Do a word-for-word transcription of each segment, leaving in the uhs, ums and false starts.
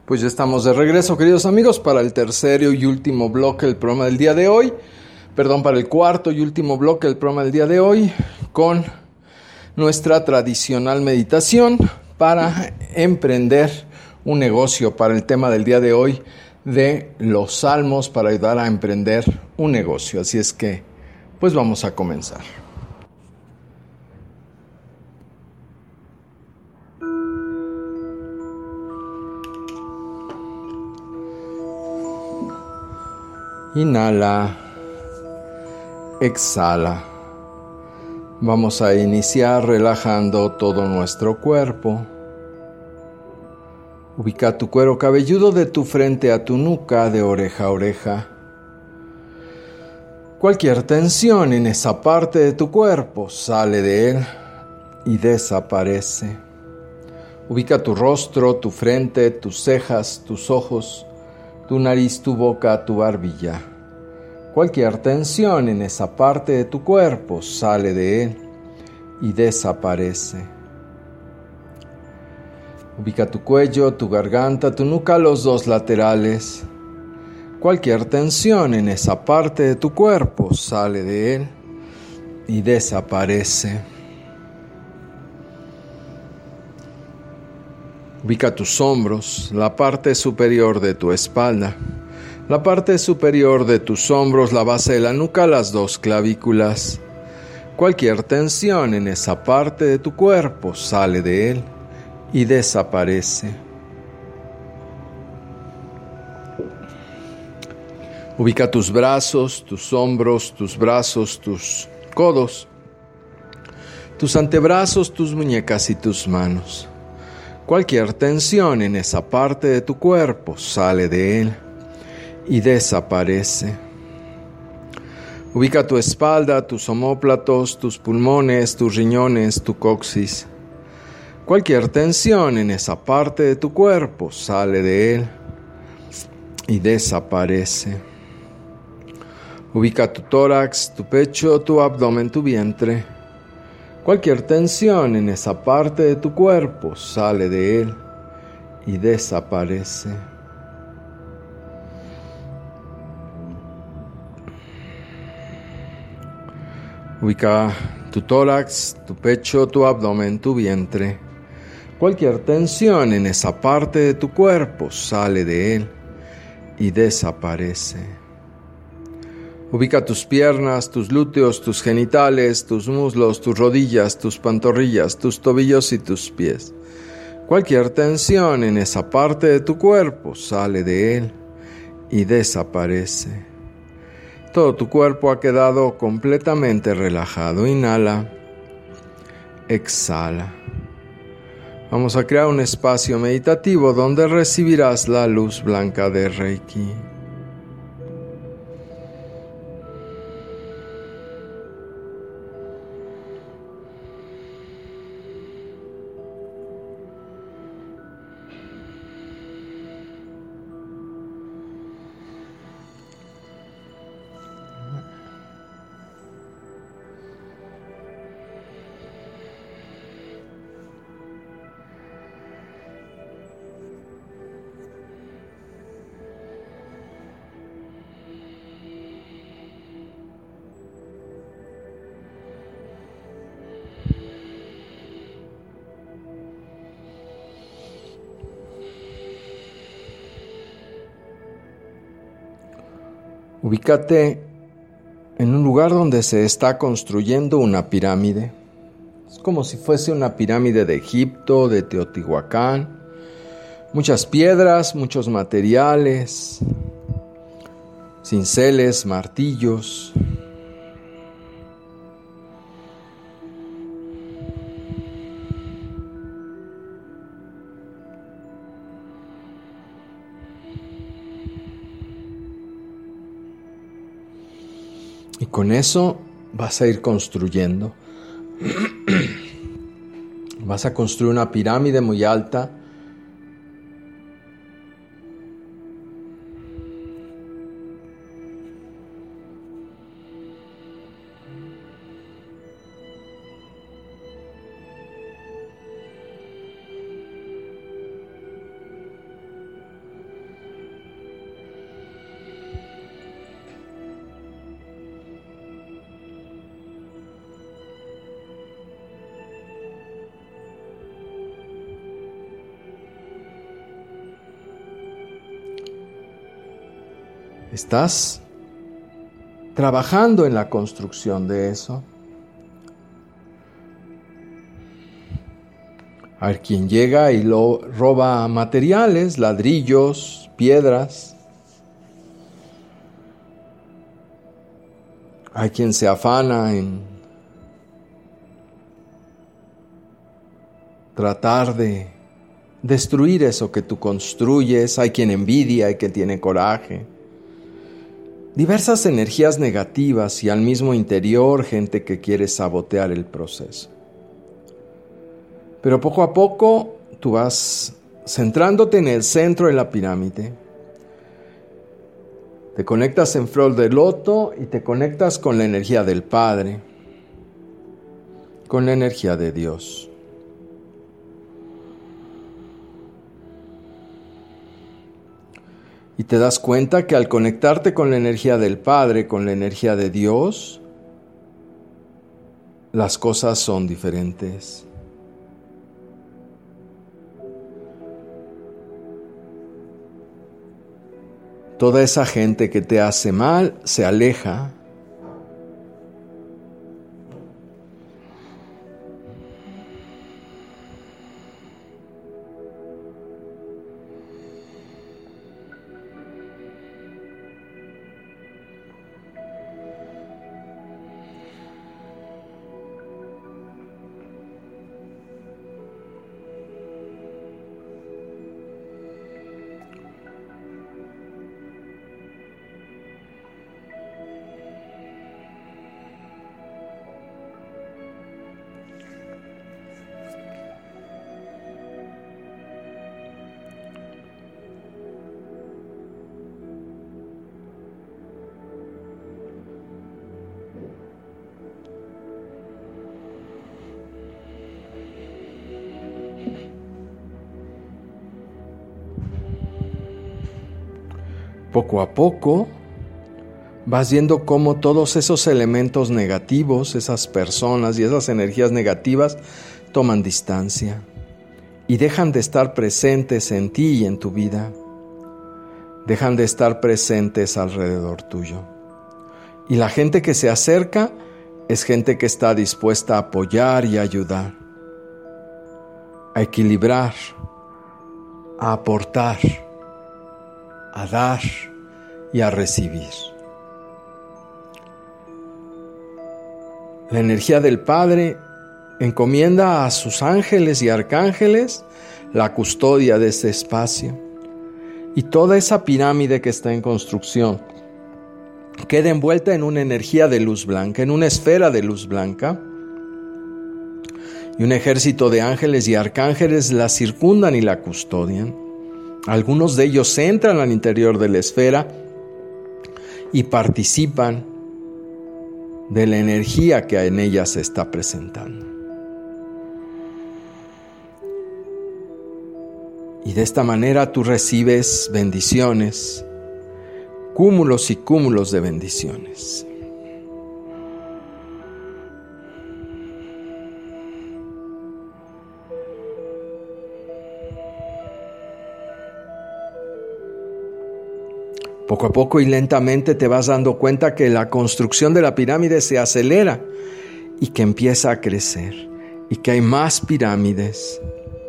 Pues ya estamos de regreso, queridos amigos, para el tercer y último bloque del programa del día de hoy. Perdón, para el cuarto y último bloque del programa del día de hoy, con nuestra tradicional meditación para emprender un negocio, para el tema del día de hoy de los salmos, para ayudar a emprender un negocio. Así es que, pues vamos a comenzar. Inhala, exhala. Vamos a iniciar relajando todo nuestro cuerpo. Ubica tu cuero cabelludo de tu frente a tu nuca, de oreja a oreja. Cualquier tensión en esa parte de tu cuerpo sale de él y desaparece. Ubica tu rostro, tu frente, tus cejas, tus ojos, tu nariz, tu boca, tu barbilla. Cualquier tensión en esa parte de tu cuerpo sale de él y desaparece. Ubica tu cuello, tu garganta, tu nuca, los dos laterales. Cualquier tensión en esa parte de tu cuerpo sale de él y desaparece. Ubica tus hombros, la parte superior de tu espalda, la parte superior de tus hombros, la base de la nuca, las dos clavículas. Cualquier tensión en esa parte de tu cuerpo sale de él y desaparece. Ubica tus brazos, tus hombros, tus brazos, tus codos, tus antebrazos, tus muñecas y tus manos. Cualquier tensión en esa parte de tu cuerpo sale de él y desaparece. Ubica tu espalda, tus omóplatos, tus pulmones, tus riñones, tu coxis. Cualquier tensión en esa parte de tu cuerpo sale de él y desaparece. Ubica tu tórax, tu pecho, tu abdomen, tu vientre. Cualquier tensión en esa parte de tu cuerpo sale de él y desaparece. Ubica tu tórax, tu pecho, tu abdomen, tu vientre. Cualquier tensión en esa parte de tu cuerpo sale de él y desaparece. Ubica tus piernas, tus glúteos, tus genitales, tus muslos, tus rodillas, tus pantorrillas, tus tobillos y tus pies. Cualquier tensión en esa parte de tu cuerpo sale de él y desaparece. Todo tu cuerpo ha quedado completamente relajado. Inhala, exhala. Vamos a crear un espacio meditativo donde recibirás la luz blanca de Reiki. Ubícate en un lugar donde se está construyendo una pirámide. Es como si fuese una pirámide de Egipto, de Teotihuacán. Muchas piedras, muchos materiales, cinceles, martillos. Y con eso vas a ir construyendo. Vas a construir una pirámide muy alta. Estás trabajando en la construcción de eso. Hay quien llega y lo roba materiales, ladrillos, piedras. Hay quien se afana en tratar de destruir eso que tú construyes. Hay quien envidia, hay quien tiene coraje. Diversas energías negativas y al mismo interior gente que quiere sabotear el proceso. Pero poco a poco tú vas centrándote en el centro de la pirámide. Te conectas en flor de loto y te conectas con la energía del Padre, con la energía de Dios. Y te das cuenta que al conectarte con la energía del Padre, con la energía de Dios, las cosas son diferentes. Toda esa gente que te hace mal se aleja. Poco a poco vas viendo cómo todos esos elementos negativos, esas personas y esas energías negativas toman distancia y dejan de estar presentes en ti y en tu vida. Dejan de estar presentes alrededor tuyo. Y la gente que se acerca es gente que está dispuesta a apoyar y ayudar, a equilibrar, a aportar, a dar y a recibir. La energía del Padre encomienda a sus ángeles y arcángeles la custodia de ese espacio, y toda esa pirámide que está en construcción queda envuelta en una energía de luz blanca, en una esfera de luz blanca, y un ejército de ángeles y arcángeles la circundan y la custodian. Algunos de ellos entran al interior de la esfera y participan de la energía que en ella se está presentando. Y de esta manera tú recibes bendiciones, cúmulos y cúmulos de bendiciones. Poco a poco y lentamente te vas dando cuenta que la construcción de la pirámide se acelera y que empieza a crecer y que hay más pirámides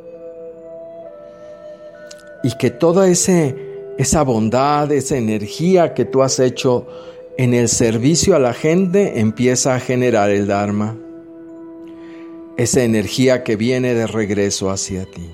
y que toda ese, esa bondad, esa energía que tú has hecho en el servicio a la gente empieza a generar el Dharma, esa energía que viene de regreso hacia ti.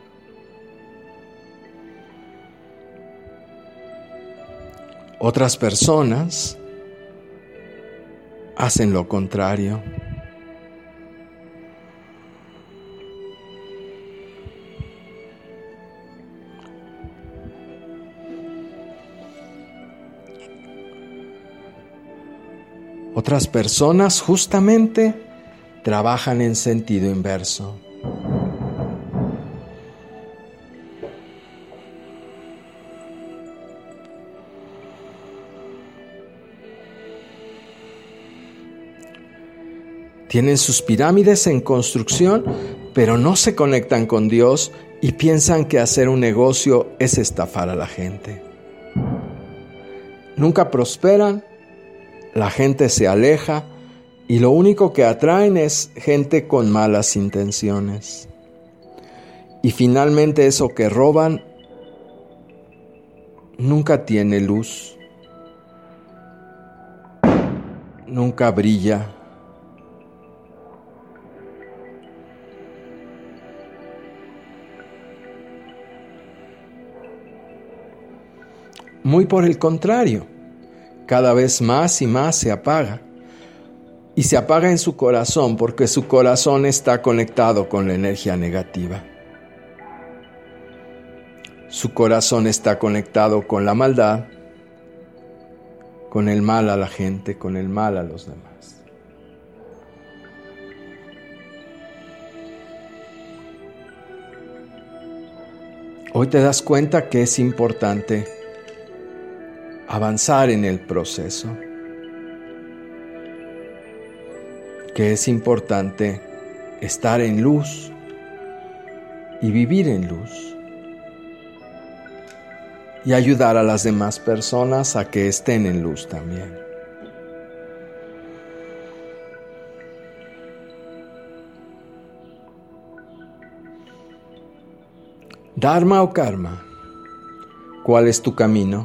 Otras personas hacen lo contrario. Otras personas justamente trabajan en sentido inverso. Tienen sus pirámides en construcción, pero no se conectan con Dios y piensan que hacer un negocio es estafar a la gente. nunca prosperan, la gente se aleja y lo único que atraen es gente con malas intenciones. Y finalmente eso que roban nunca tiene luz, nunca brilla. Muy por el contrario, cada vez más y más se apaga. Y se apaga en su corazón porque su corazón está conectado con la energía negativa. Su corazón está conectado con la maldad, con el mal a la gente, con el mal a los demás. Hoy te das cuenta que es importante avanzar en el proceso, que es importante estar en luz y vivir en luz y ayudar a las demás personas a que estén en luz también. Dharma o karma, ¿cuál es tu camino?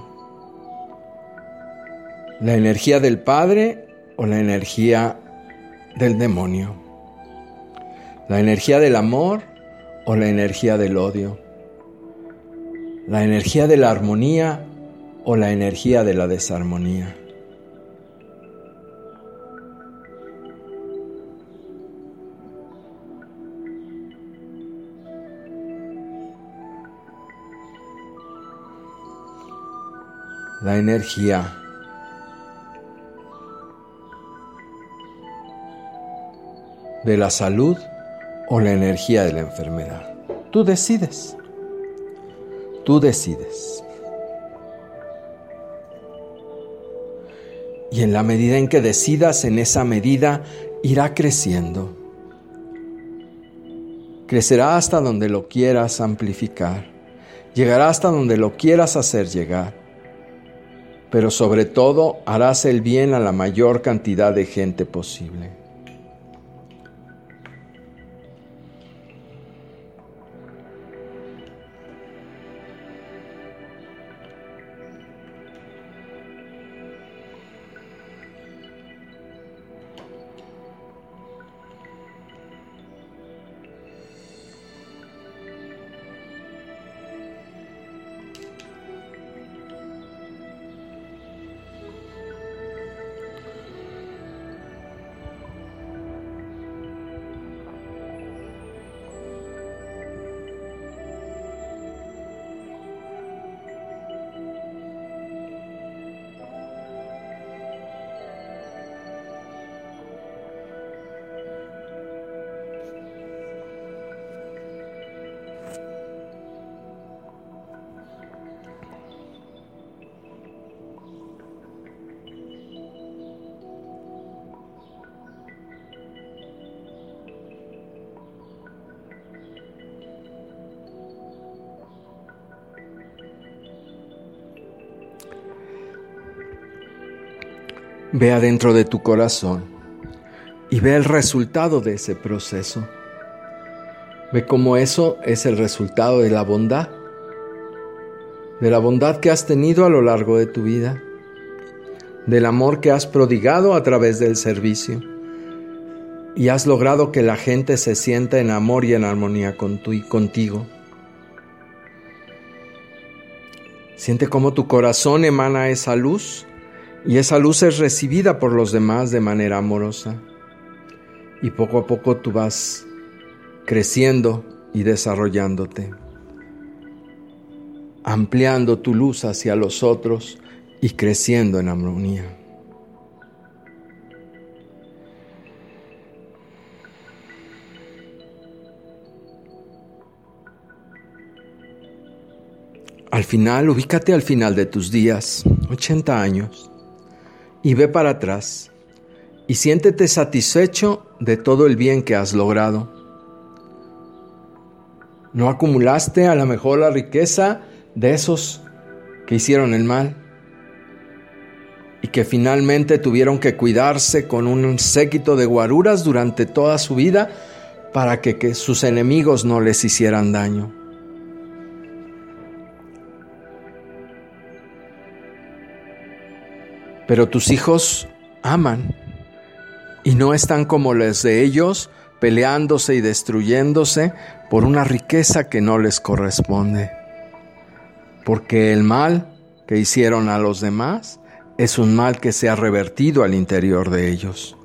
¿La energía del Padre o la energía del demonio? ¿La energía del amor o la energía del odio? ¿La energía de la armonía o la energía de la desarmonía? La energía de la salud o la energía de la enfermedad. Tú decides. Tú decides. Y en la medida en que decidas, en esa medida irá creciendo. Crecerá hasta donde lo quieras amplificar. Llegará hasta donde lo quieras hacer llegar. Pero sobre todo harás el bien a la mayor cantidad de gente posible. Ve adentro de tu corazón y ve el resultado de ese proceso. Ve cómo eso es el resultado de la bondad, de la bondad que has tenido a lo largo de tu vida, del amor que has prodigado a través del servicio y has logrado que la gente se sienta en amor y en armonía con tu, contigo. Siente cómo tu corazón emana esa luz y esa luz es recibida por los demás de manera amorosa. Y poco a poco tú vas creciendo y desarrollándote, ampliando tu luz hacia los otros y creciendo en armonía. Al final, ubícate al final de tus días, ochenta años, y ve para atrás y siéntete satisfecho de todo el bien que has logrado. No acumulaste a lo mejor la riqueza de esos que hicieron el mal, y que finalmente tuvieron que cuidarse con un séquito de guaruras durante toda su vida para que, que sus enemigos no les hicieran daño. Pero tus hijos aman y no están como los de ellos, peleándose y destruyéndose por una riqueza que no les corresponde. Porque el mal que hicieron a los demás es un mal que se ha revertido al interior de ellos.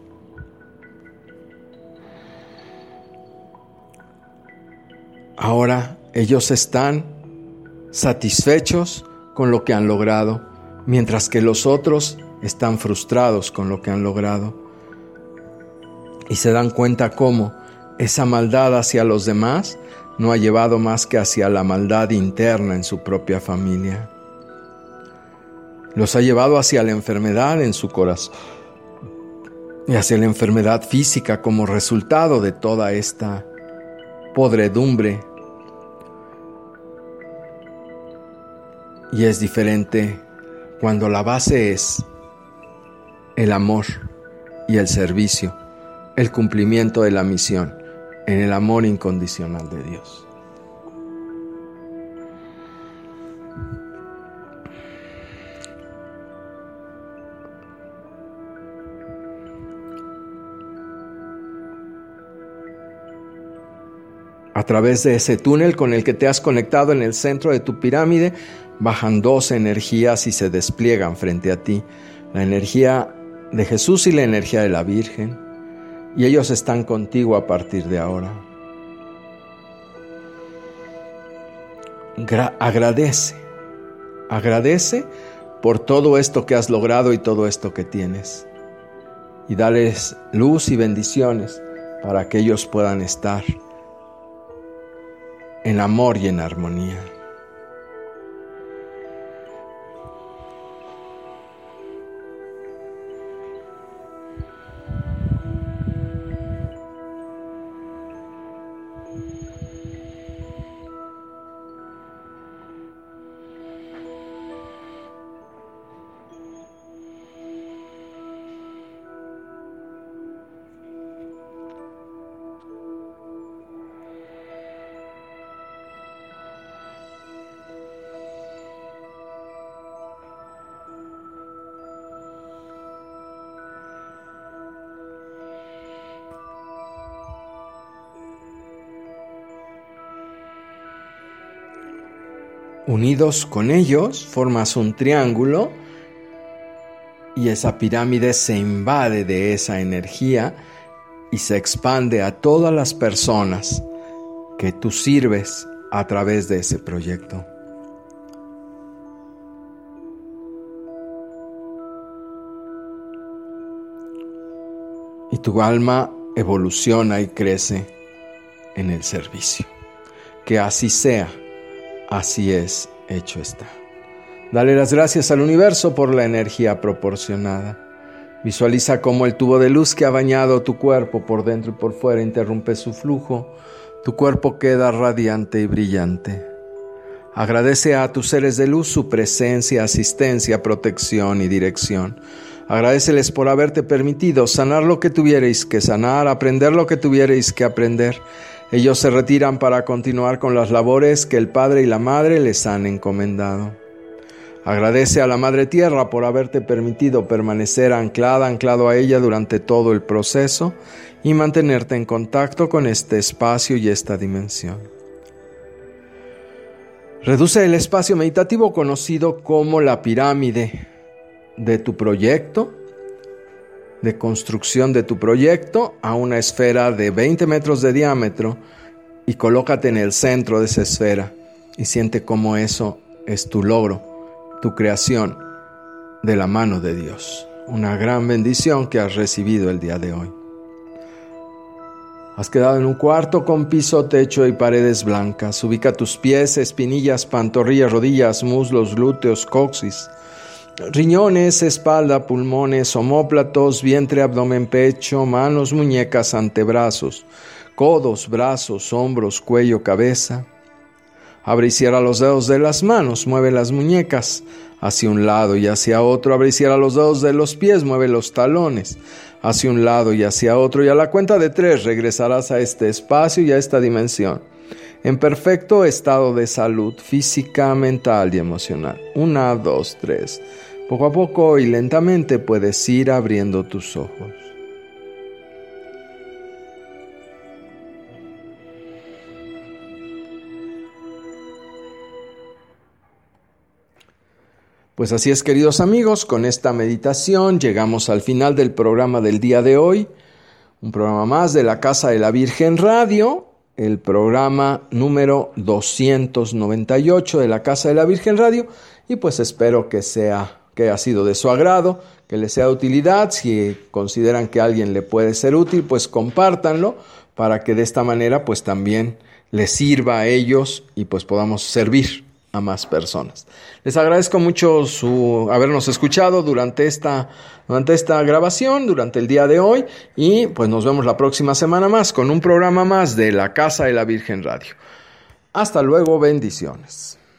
Ahora ellos están satisfechos con lo que han logrado, mientras que los otros están frustrados con lo que han logrado. Y se dan cuenta cómo esa maldad hacia los demás no ha llevado más que hacia la maldad interna en su propia familia. Los ha llevado hacia la enfermedad en su corazón y hacia la enfermedad física como resultado de toda esta podredumbre. Y es diferente cuando la base es el amor y el servicio, el cumplimiento de la misión en el amor incondicional de Dios. A través de ese túnel con el que te has conectado en el centro de tu pirámide, bajan dos energías y se despliegan frente a ti. La energía de Jesús y la energía de la Virgen. Y ellos están contigo a partir de ahora. Gra- agradece. Agradece por todo esto que has logrado y todo esto que tienes. Y dales luz y bendiciones para que ellos puedan estar en amor y en armonía. Unidos con ellos, formas un triángulo y esa pirámide se invade de esa energía y se expande a todas las personas que tú sirves a través de ese proyecto. Y tu alma evoluciona y crece en el servicio. Que así sea. Así es, hecho está. Dale las gracias al universo por la energía proporcionada. Visualiza cómo el tubo de luz que ha bañado tu cuerpo por dentro y por fuera interrumpe su flujo. Tu cuerpo queda radiante y brillante. Agradece a tus seres de luz su presencia, asistencia, protección y dirección. Agradéceles por haberte permitido sanar lo que tuvierais que sanar, aprender lo que tuvierais que aprender. Ellos se retiran para continuar con las labores que el Padre y la Madre les han encomendado. Agradece a la Madre Tierra por haberte permitido permanecer anclada, anclado a ella durante todo el proceso y mantenerte en contacto con este espacio y esta dimensión. Reduce el espacio meditativo conocido como la pirámide de tu proyecto, de construcción de tu proyecto, a una esfera de veinte metros de diámetro y colócate en el centro de esa esfera y siente cómo eso es tu logro, tu creación de la mano de Dios. Una gran bendición que has recibido el día de hoy. Has quedado en un cuarto con piso, techo y paredes blancas. Ubica tus pies, espinillas, pantorrillas, rodillas, muslos, glúteos, coxis, riñones, espalda, pulmones, omóplatos, vientre, abdomen, pecho, manos, muñecas, antebrazos, codos, brazos, hombros, cuello, cabeza. Abre y cierra los dedos de las manos, mueve las muñecas hacia un lado y hacia otro. Abre y cierra los dedos de los pies, mueve los talones hacia un lado y hacia otro. Y a la cuenta de tres regresarás a este espacio y a esta dimensión, en perfecto estado de salud física, mental y emocional. Una, dos, tres. Poco a poco y lentamente puedes ir abriendo tus ojos. Pues así es, queridos amigos, con esta meditación llegamos al final del programa del día de hoy. Un programa más de la Casa de la Virgen Radio, el programa número doscientos noventa y ocho de la Casa de la Virgen Radio. Y pues espero que sea, que haya sido de su agrado, que les sea de utilidad. Si consideran que a alguien le puede ser útil, pues compártanlo para que de esta manera pues también les sirva a ellos y pues podamos servir a más personas. Les agradezco mucho su habernos escuchado durante esta, durante esta grabación, durante el día de hoy, y pues nos vemos la próxima semana más con un programa más de la Casa de la Virgen Radio. Hasta luego, bendiciones.